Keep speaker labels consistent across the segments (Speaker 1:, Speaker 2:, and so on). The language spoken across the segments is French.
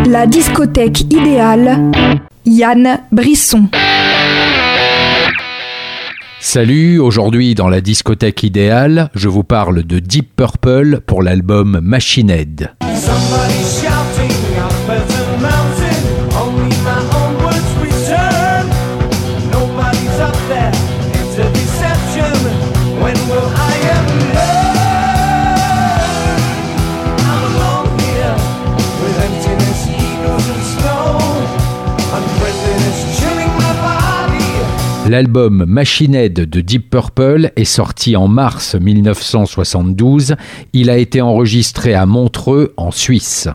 Speaker 1: La discothèque idéale, Yann Brisson.
Speaker 2: Salut, aujourd'hui dans la discothèque idéale, je vous parle de Deep Purple pour l'album Machine Head. L'album Machine Head de Deep Purple est sorti en mars 1972. Il a été enregistré à Montreux, en Suisse.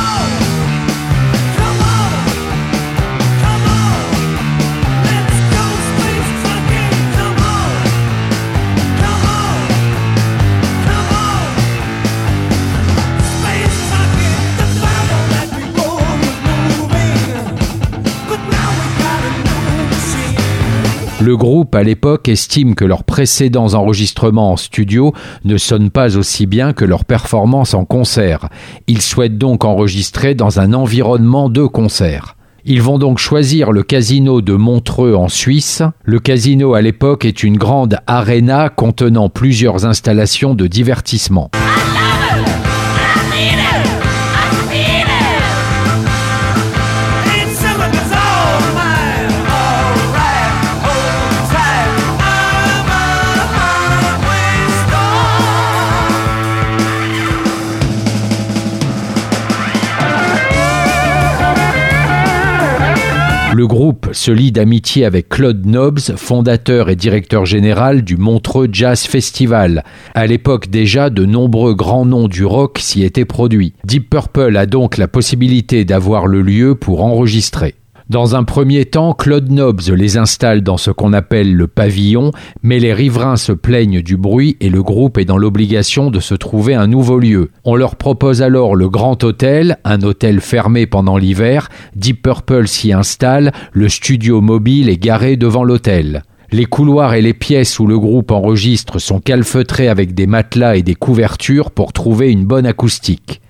Speaker 2: Le groupe, à l'époque, estime que leurs précédents enregistrements en studio ne sonnent pas aussi bien que leurs performances en concert. Ils souhaitent donc enregistrer dans un environnement de concert. Ils vont donc choisir le casino de Montreux en Suisse. Le casino, à l'époque, est une grande arena contenant plusieurs installations de divertissement. Le groupe se lie d'amitié avec Claude Nobs, fondateur et directeur général du Montreux Jazz Festival. À l'époque déjà, de nombreux grands noms du rock s'y étaient produits. Deep Purple a donc la possibilité d'avoir le lieu pour enregistrer. Dans un premier temps, Claude Nobs les installe dans ce qu'on appelle le pavillon, mais les riverains se plaignent du bruit et le groupe est dans l'obligation de se trouver un nouveau lieu. On leur propose alors le Grand Hôtel, un hôtel fermé pendant l'hiver. Deep Purple s'y installe, le studio mobile est garé devant l'hôtel. Les couloirs et les pièces où le groupe enregistre sont calfeutrés avec des matelas et des couvertures pour trouver une bonne acoustique.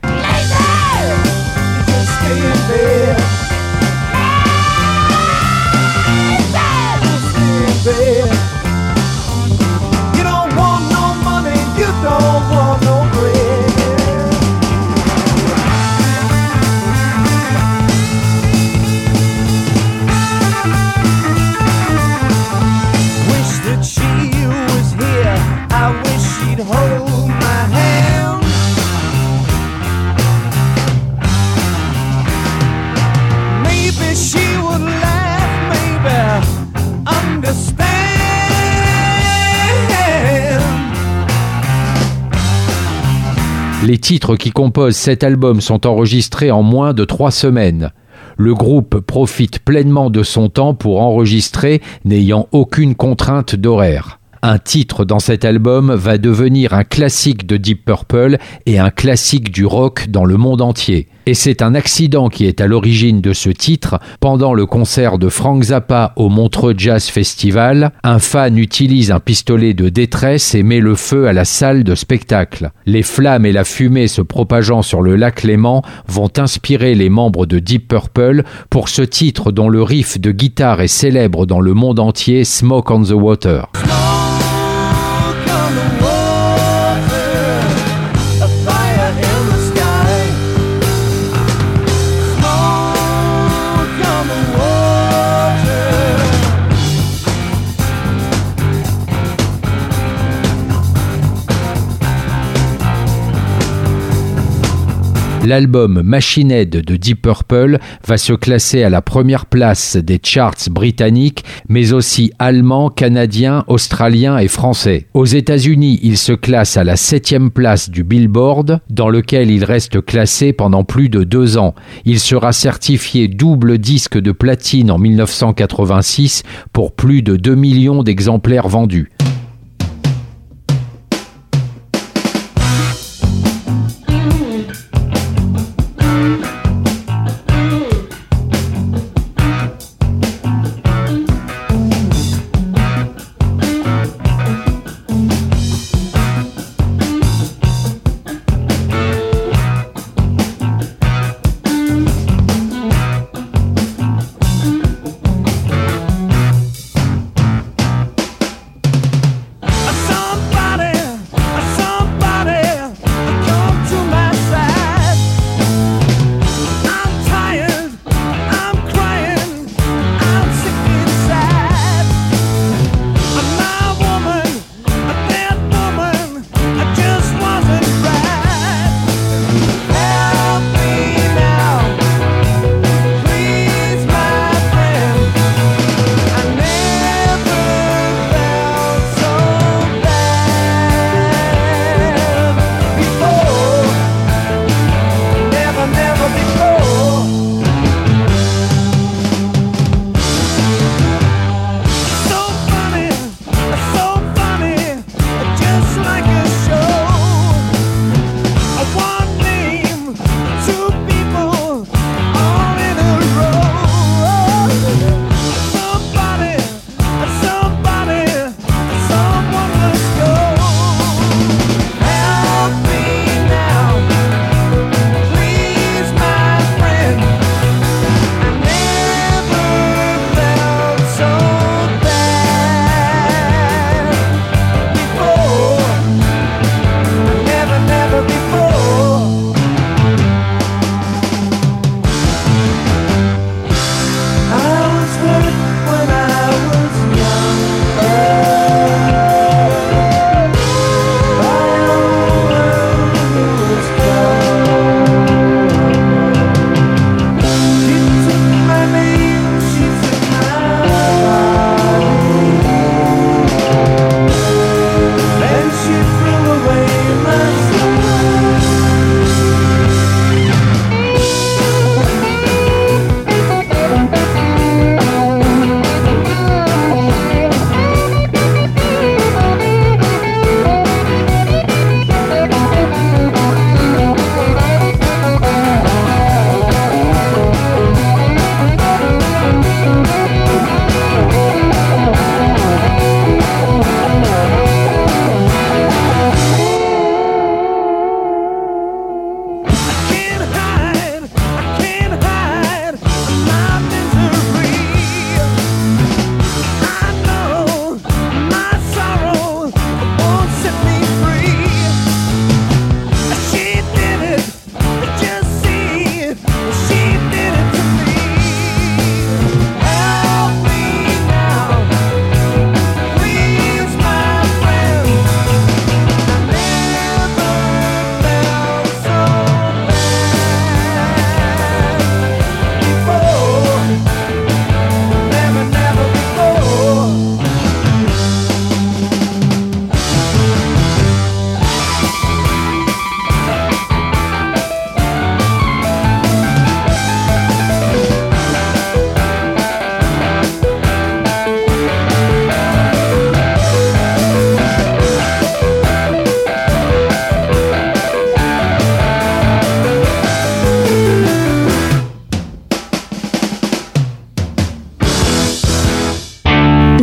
Speaker 2: Les titres qui composent cet album sont enregistrés en moins de 3 semaines. Le groupe profite pleinement de son temps pour enregistrer, n'ayant aucune contrainte d'horaire. Un titre dans cet album va devenir un classique de Deep Purple et un classique du rock dans le monde entier. Et c'est un accident qui est à l'origine de ce titre. Pendant le concert de Frank Zappa au Montreux Jazz Festival, un fan utilise un pistolet de détresse et met le feu à la salle de spectacle. Les flammes et la fumée se propageant sur le lac Léman vont inspirer les membres de Deep Purple pour ce titre dont le riff de guitare est célèbre dans le monde entier, Smoke on the Water. L'album Machine Head de Deep Purple va se classer à la première place des charts britanniques, mais aussi allemands, canadiens, australiens et français. Aux États-Unis, il se classe à la 7e place du Billboard, dans lequel il reste classé pendant plus de 2 ans. Il sera certifié double disque de platine en 1986 pour plus de 2 millions d'exemplaires vendus.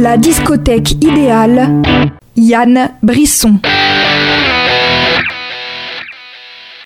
Speaker 1: La discothèque idéale, Yann Brisson.